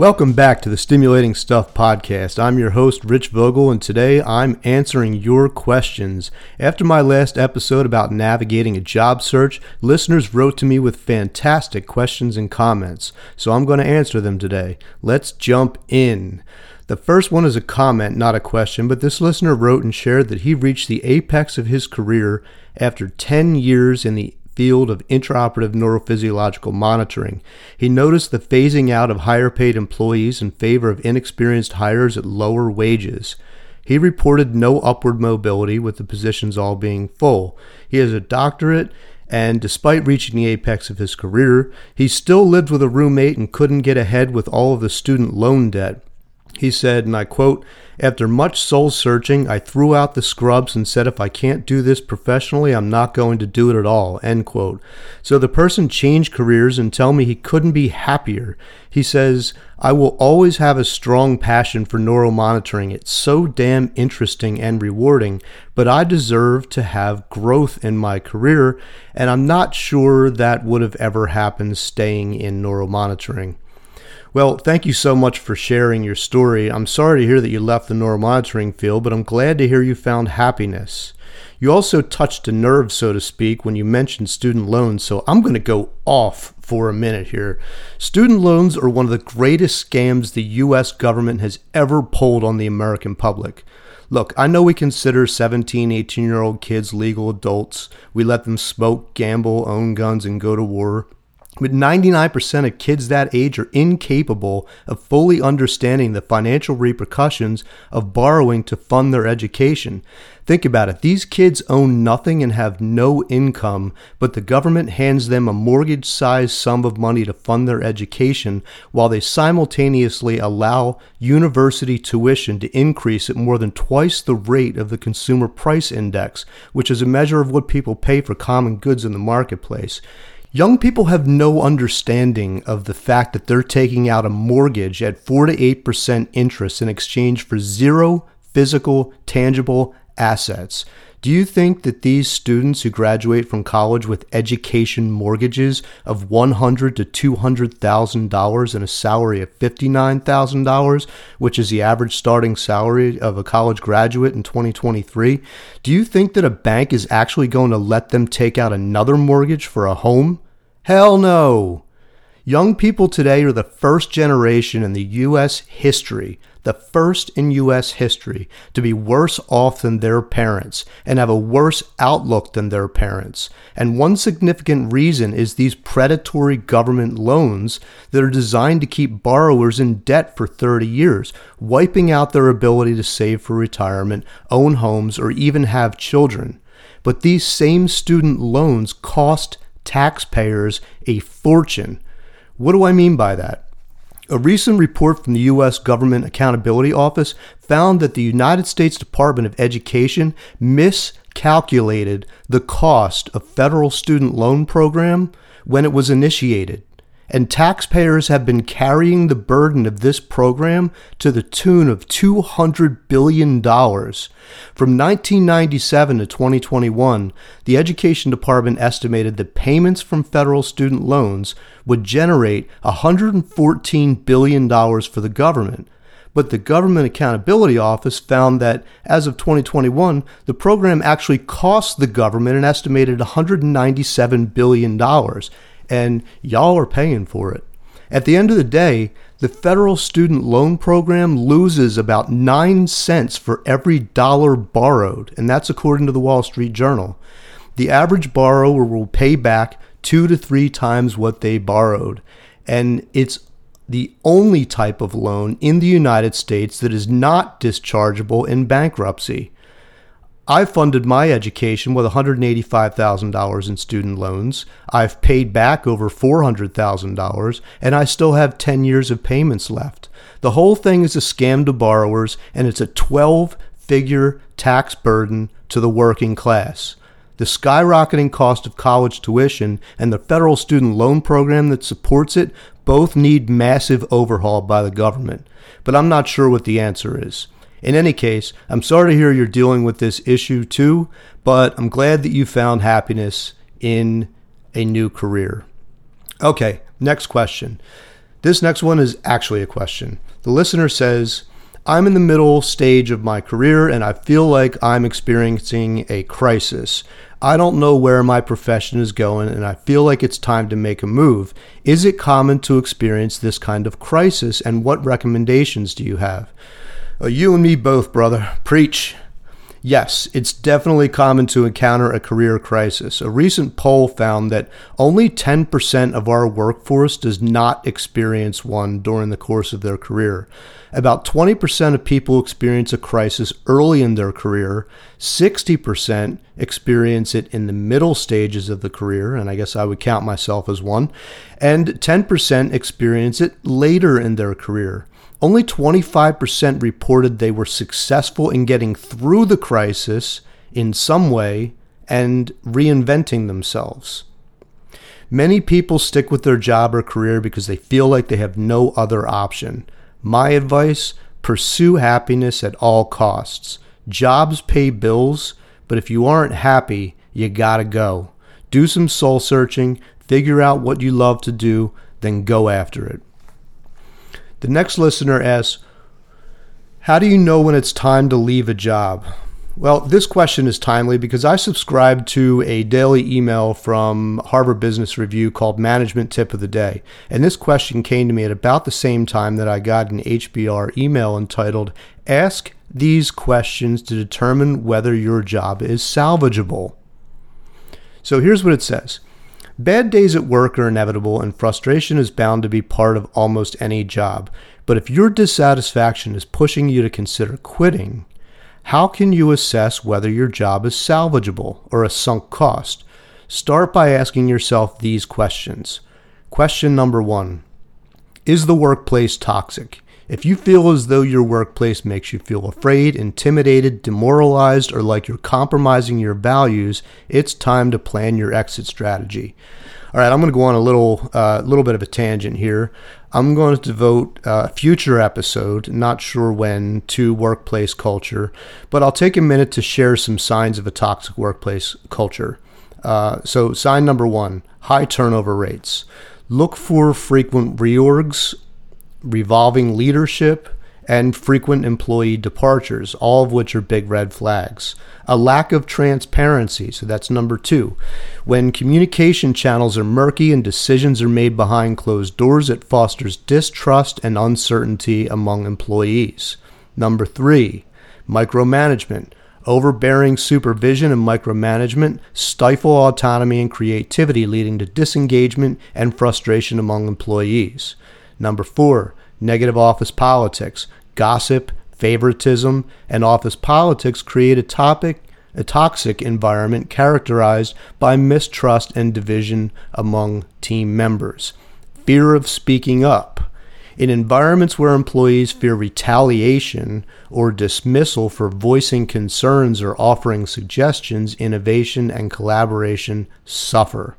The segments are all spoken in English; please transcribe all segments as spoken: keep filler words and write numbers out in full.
Welcome back to the Stimulating Stuff podcast. I'm your host, Rich Vogel, and today I'm answering your questions. After my last episode about navigating a job search, listeners wrote to me with fantastic questions and comments, so I'm going to answer them today. Let's jump in. The first one is a comment, not a question, but this listener wrote and shared that he reached the apex of his career after ten years in the field of intraoperative neurophysiological monitoring. He noticed the phasing out of higher paid employees in favor of inexperienced hires at lower wages. He reported no upward mobility with the positions all being full. He has a doctorate, and despite reaching the apex of his career, he still lived with a roommate and couldn't get ahead with all of the student loan debt. He said, and I quote, "After much soul searching, I threw out the scrubs and said if I can't do this professionally, I'm not going to do it at all," end quote. So the person changed careers and tell me he couldn't be happier. He says, "I will always have a strong passion for neuromonitoring. It's so damn interesting and rewarding, but I deserve to have growth in my career, and I'm not sure that would have ever happened staying in neuromonitoring." Well, thank you so much for sharing your story. I'm sorry to hear that you left the neuromonitoring field, but I'm glad to hear you found happiness. You also touched a nerve, so to speak, when you mentioned student loans, so I'm going to go off for a minute here. Student loans are one of the greatest scams the U S government has ever pulled on the American public. Look, I know we consider seventeen, eighteen-year-old kids legal adults. We let them smoke, gamble, own guns, and go to war. But ninety-nine percent of kids that age are incapable of fully understanding the financial repercussions of borrowing to fund their education. Think about it. These kids own nothing and have no income, but the government hands them a mortgage-sized sum of money to fund their education while they simultaneously allow university tuition to increase at more than twice the rate of the Consumer Price Index, which is a measure of what people pay for common goods in the marketplace. Young people have no understanding of the fact that they're taking out a mortgage at four to eight percent interest in exchange for zero physical, tangible assets. Do you think that these students who graduate from college with education mortgages of one hundred thousand dollars to two hundred thousand dollars and a salary of fifty-nine thousand dollars, which is the average starting salary of a college graduate in twenty twenty-three, do you think that a bank is actually going to let them take out another mortgage for a home? Hell no! Young people today are the first generation in the U S history, the first in U S history, to be worse off than their parents and have a worse outlook than their parents. And one significant reason is these predatory government loans that are designed to keep borrowers in debt for thirty years, wiping out their ability to save for retirement, own homes, or even have children. But these same student loans cost taxpayers a fortune. What do I mean by that? A recent report from the U S Government Accountability Office found that the United States Department of Education miscalculated the cost of federal student loan program when it was initiated, and taxpayers have been carrying the burden of this program to the tune of two hundred billion dollars. From nineteen ninety-seven to twenty twenty-one, the Education Department estimated that payments from federal student loans would generate one hundred fourteen billion dollars for the government. But the Government Accountability Office found that as of twenty twenty-one, the program actually cost the government an estimated one hundred ninety-seven billion dollars. And y'all are paying for it. At the end of the day, the federal student loan program loses about nine cents for every dollar borrowed, and that's according to the Wall Street Journal. The average borrower will pay back two to three times what they borrowed, and it's the only type of loan in the United States that is not dischargeable in bankruptcy. I funded my education with one hundred eighty-five thousand dollars in student loans. I've paid back over four hundred thousand dollars, and I still have ten years of payments left. The whole thing is a scam to borrowers, and it's a twelve-figure tax burden to the working class. The skyrocketing cost of college tuition and the federal student loan program that supports it both need massive overhaul by the government. But I'm not sure what the answer is. In any case, I'm sorry to hear you're dealing with this issue too, but I'm glad that you found happiness in a new career. Okay, next question. This next one is actually a question. The listener says, I'm in the middle stage of my career and I feel like I'm experiencing a crisis. I don't know where my profession is going and I feel like it's time to make a move. Is it common to experience this kind of crisis and what recommendations do you have? Uh, you and me both, brother. Preach. Yes, it's definitely common to encounter a career crisis. A recent poll found that only ten percent of our workforce does not experience one during the course of their career. About twenty percent of people experience a crisis early in their career, sixty percent experience it in the middle stages of the career, and I guess I would count myself as one, and ten percent experience it later in their career. Only twenty-five percent reported they were successful in getting through the crisis in some way and reinventing themselves. Many people stick with their job or career because they feel like they have no other option. My advice, pursue happiness at all costs. Jobs pay bills, but if you aren't happy, you gotta go. Do some soul searching, figure out what you love to do, then go after it. The next listener asks, how do you know when it's time to leave a job? Well, this question is timely because I subscribe to a daily email from Harvard Business Review called Management Tip of the Day. And this question came to me at about the same time that I got an H B R email entitled, Ask These Questions to Determine Whether Your Job is Salvageable. So here's what it says. Bad days at work are inevitable and frustration is bound to be part of almost any job. But if your dissatisfaction is pushing you to consider quitting, how can you assess whether your job is salvageable or a sunk cost? Start by asking yourself these questions. Question number one, is the workplace toxic? If you feel as though your workplace makes you feel afraid, intimidated, demoralized, or like you're compromising your values, it's time to plan your exit strategy. All right, I'm going to go on a little uh, little bit of a tangent here. I'm going to devote a future episode, not sure when, to workplace culture, but I'll take a minute to share some signs of a toxic workplace culture. Uh, so sign number one, high turnover rates. Look for frequent reorgs, revolving leadership, and frequent employee departures, all of which are big red flags. A lack of transparency, so that's number two. When communication channels are murky and decisions are made behind closed doors, it fosters distrust and uncertainty among employees. Number three, micromanagement. Overbearing supervision and micromanagement stifle autonomy and creativity, leading to disengagement and frustration among employees. Number four, negative office politics. Gossip, favoritism, and office politics create a topic, a toxic environment characterized by mistrust and division among team members. Fear of speaking up. In environments where employees fear retaliation or dismissal for voicing concerns or offering suggestions, innovation and collaboration suffer.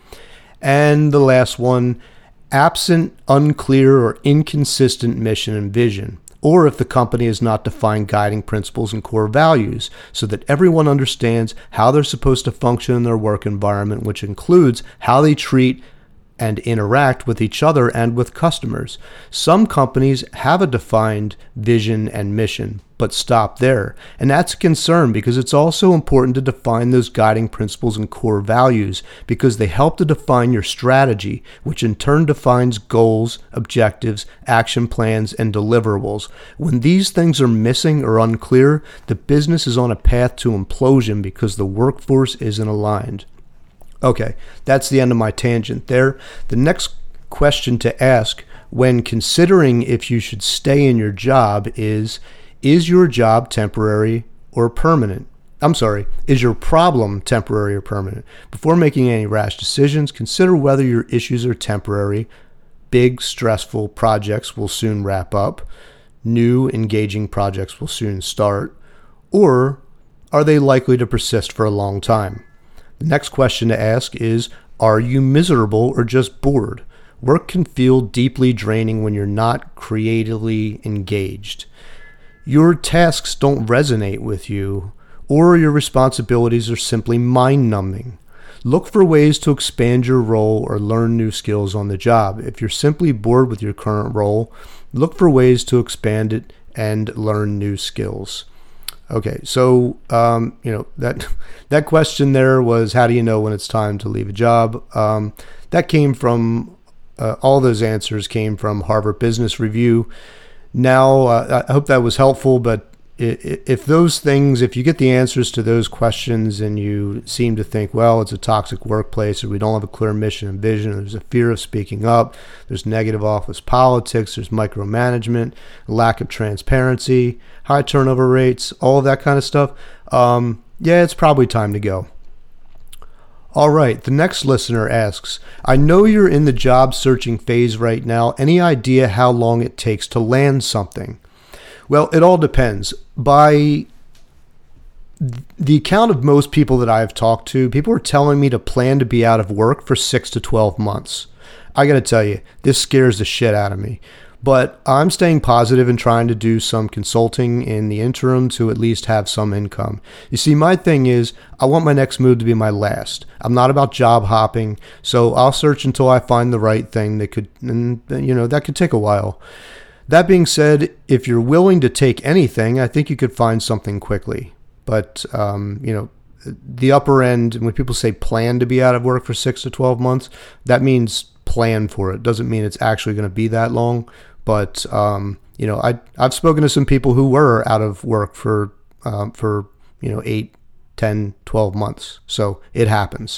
And the last one, absent, unclear, or inconsistent mission and vision, or if the company has not defined guiding principles and core values so that everyone understands how they're supposed to function in their work environment, which includes how they treat and interact with each other and with customers. Some companies have a defined vision and mission, but stop there. And that's a concern because it's also important to define those guiding principles and core values because they help to define your strategy, which in turn defines goals, objectives, action plans, and deliverables. When these things are missing or unclear, the business is on a path to implosion because the workforce isn't aligned. Okay, that's the end of my tangent there. The next question to ask when considering if you should stay in your job is, is your job temporary or permanent? I'm sorry, is your problem temporary or permanent? Before making any rash decisions, consider whether your issues are temporary. Big, stressful projects will soon wrap up. New, engaging projects will soon start. Or are they likely to persist for a long time? The next question to ask is, are you miserable or just bored? Work can feel deeply draining when you're not creatively engaged. Your tasks don't resonate with you, or your responsibilities are simply mind-numbing. Look for ways to expand your role or learn new skills on the job. If you're simply bored with your current role, look for ways to expand it and learn new skills. Okay, so um, you know that that question there was, how do you know when it's time to leave a job? Um, that came from uh, all those answers came from Harvard Business Review. Now, uh, I hope that was helpful, but if those things, if you get the answers to those questions and you seem to think, well, it's a toxic workplace, or we don't have a clear mission and vision, or there's a fear of speaking up, there's negative office politics, there's micromanagement, lack of transparency, high turnover rates, all of that kind of stuff, um, yeah, it's probably time to go. All right, the next listener asks, I know you're in the job searching phase right now. Any idea how long it takes to land something? Well, it all depends. By the account of most people that I've talked to, people are telling me to plan to be out of work for six to twelve months. I got to tell you, this scares the shit out of me. But I'm staying positive and trying to do some consulting in the interim to at least have some income. You see, my thing is, I want my next move to be my last. I'm not about job hopping, so I'll search until I find the right thing that could, and you know, that could take a while. That being said, if you're willing to take anything, I think you could find something quickly. But, um, you know, the upper end, when people say plan to be out of work for six to twelve months, that means plan for it. Doesn't mean it's actually going to be that long. But, um, you know, I, I've spoken to some people who were out of work for, um, for, you know, eight, ten, twelve months. So it happens.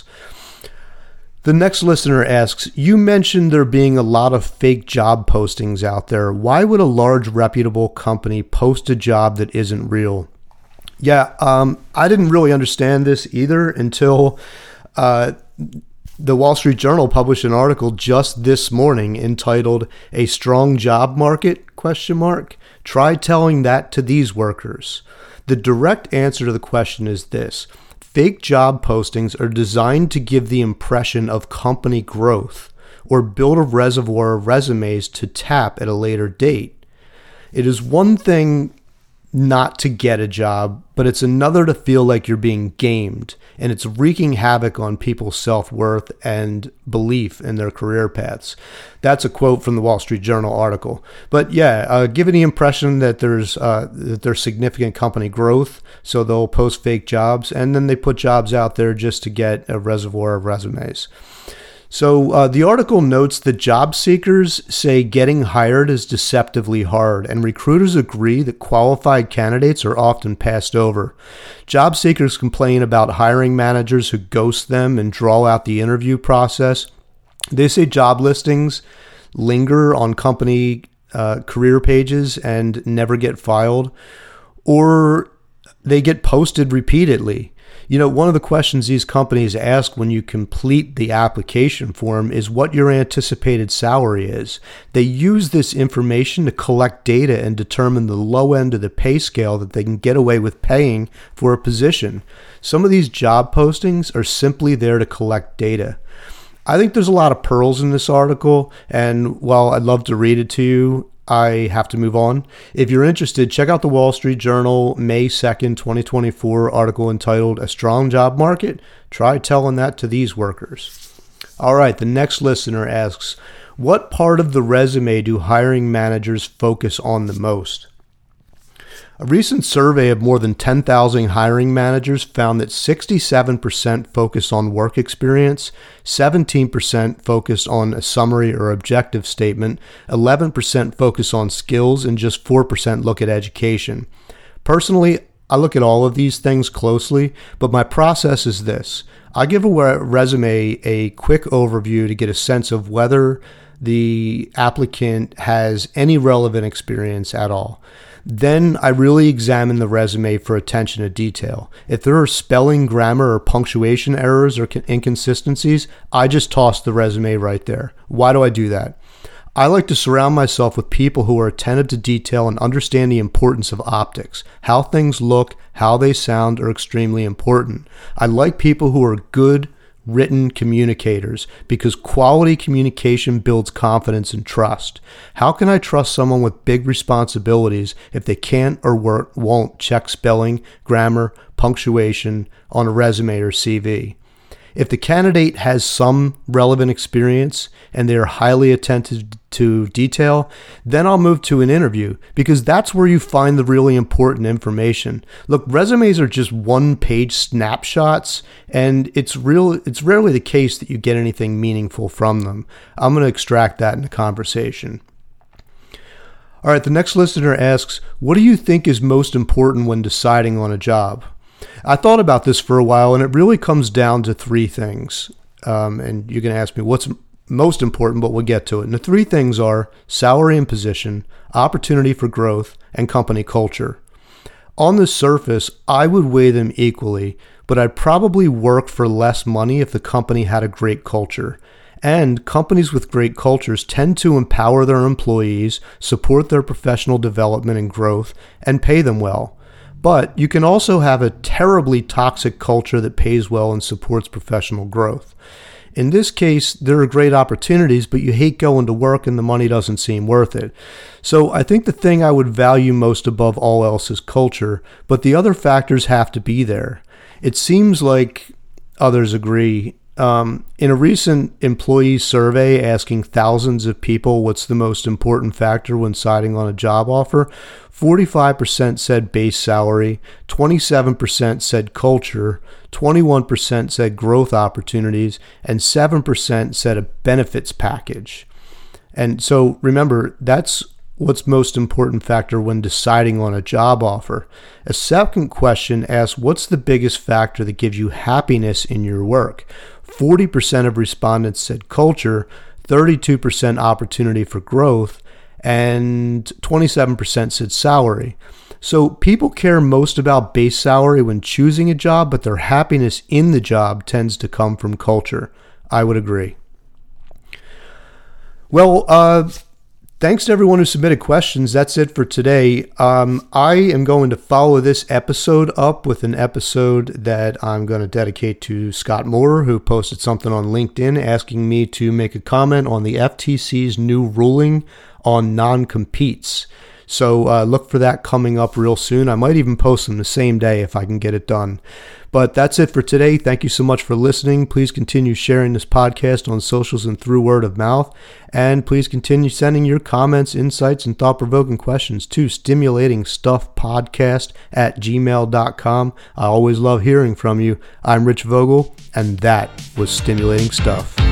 The next listener asks, you mentioned there being a lot of fake job postings out there. Why would a large reputable company post a job that isn't real? Yeah, um, I didn't really understand this either until uh, the Wall Street Journal published an article just this morning entitled "A Strong Job Market?" question mark. Try telling that to these workers. The direct answer to the question is this. Fake job postings are designed to give the impression of company growth or build a reservoir of resumes to tap at a later date. It is one thing not to get a job, but it's another to feel like you're being gamed, and it's wreaking havoc on people's self-worth and belief in their career paths. That's a quote from the Wall Street Journal article. But yeah, uh, given the impression that there's uh, that there's significant company growth, so they'll post fake jobs, and then they put jobs out there just to get a reservoir of resumes. So uh, the article notes that job seekers say getting hired is deceptively hard, and recruiters agree that qualified candidates are often passed over. Job seekers complain about hiring managers who ghost them and draw out the interview process. They say job listings linger on company uh, career pages and never get filed, or they get posted repeatedly. You know, one of the questions these companies ask when you complete the application form is what your anticipated salary is. They use this information to collect data and determine the low end of the pay scale that they can get away with paying for a position. Some of these job postings are simply there to collect data. I think there's a lot of pearls in this article, and while I'd love to read it to you, I have to move on. If you're interested, check out the Wall Street Journal May second, twenty twenty-four article entitled "A Strong Job Market? Try telling that to these workers." All right, the next listener asks, what part of the resume do hiring managers focus on the most? A recent survey of more than ten thousand hiring managers found that sixty-seven percent focus on work experience, seventeen percent focus on a summary or objective statement, eleven percent focus on skills, and just four percent look at education. Personally, I look at all of these things closely, but my process is this. I give a resume a quick overview to get a sense of whether the applicant has any relevant experience at all. Then I really examine the resume for attention to detail. If there are spelling, grammar, or punctuation errors or inconsistencies, I just toss the resume right there. Why do I do that? I like to surround myself with people who are attentive to detail and understand the importance of optics. How things look, how they sound are extremely important. I like people who are good, written communicators because quality communication builds confidence and trust. How can I trust someone with big responsibilities if they can't or won't check spelling, grammar, punctuation on a resume or C V? If the candidate has some relevant experience and they are highly attentive to detail, then I'll move to an interview, because that's where you find the really important information. Look, resumes are just one-page snapshots, and it's real. It's rarely the case that you get anything meaningful from them. I'm going to extract that in the conversation. All right, the next listener asks, what do you think is most important when deciding on a job? I thought about this for a while, and it really comes down to three things. Um, and you can ask me what's most important, but we'll get to it. And the three things are salary and position, opportunity for growth, and company culture. On the surface, I would weigh them equally, but I'd probably work for less money if the company had a great culture. And companies with great cultures tend to empower their employees, support their professional development and growth, and pay them well. But you can also have a terribly toxic culture that pays well and supports professional growth. In this case, there are great opportunities, but you hate going to work and the money doesn't seem worth it. So I think the thing I would value most above all else is culture, but the other factors have to be there. It seems like others agree. Um, in a recent employee survey asking thousands of people what's the most important factor when deciding on a job offer, forty-five percent said base salary, twenty-seven percent said culture, twenty-one percent said growth opportunities, and seven percent said a benefits package. And so remember, that's what's most important factor when deciding on a job offer. A second question asks, what's the biggest factor that gives you happiness in your work? forty percent of respondents said culture, thirty-two percent opportunity for growth, and twenty-seven percent said salary. So people care most about base salary when choosing a job, but their happiness in the job tends to come from culture. I would agree. Well, uh, thanks to everyone who submitted questions. That's it for today. Um, I am going to follow this episode up with an episode that I'm going to dedicate to Scott Moore, who posted something on LinkedIn asking me to make a comment on the F T C's new ruling on non-competes. So uh, look for that coming up real soon. I might even post them the same day if I can get it done. But that's it for today. Thank you so much for listening. Please continue sharing this podcast on socials and through word of mouth. And please continue sending your comments, insights, and thought-provoking questions to stimulatingstuffpodcast at gmail dot com. I always love hearing from you. I'm Rich Vogel, and that was Stimulating Stuff.